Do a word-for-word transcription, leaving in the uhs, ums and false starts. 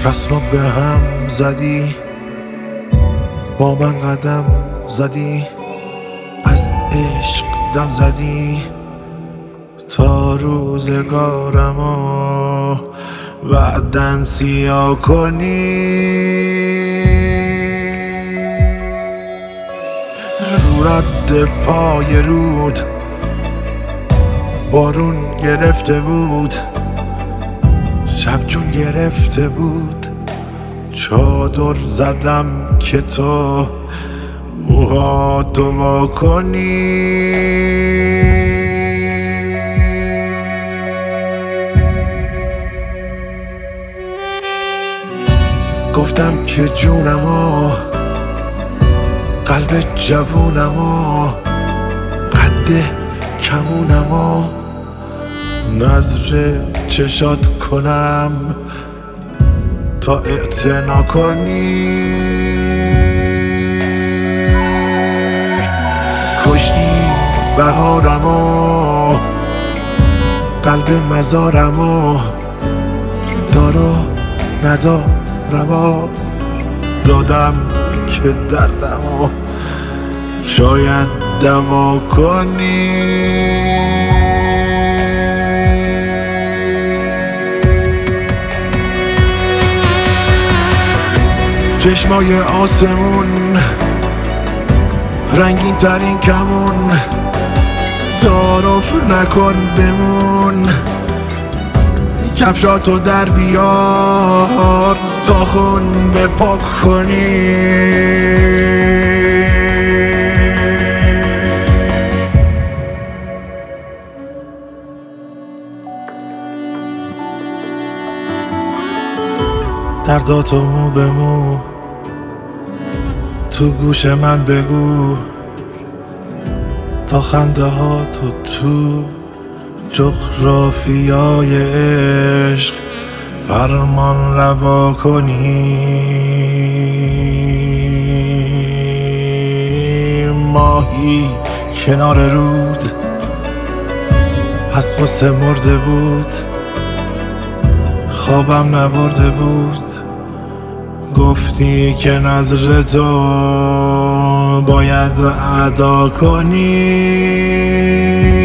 رسما به هم زدی، با من قدم زدی، از عشق دم زدی تا روزگارمو بعدن سیاه کنی. رو رد پای رود بارون گرفته بود، شب جون گرفته بود، چادر زدم که تو موهاتو وا کنی. گفتم که جونمو، قلب جوونمو، قد کمونمو نظر چشات کنم تا اعتنا کنی. کشتی بهارمو، قلب مزارمو، دارو ندارمو دادم که دردمو شاید دوا کنی. چشمای آسمون رنگین ترین کمون، تعارف نکن بمون، کفشاتو در بیار تا خون بپاک کنی. درداتو مو به مو تو گوش من بگو، تا خنده ها تو تو جغرافیای عشق فرمان روا کنی. ماهی کنار رود از غصه مرده بود، خوابم نبرده بود، گفتی که نظر تو باید ادا کنی.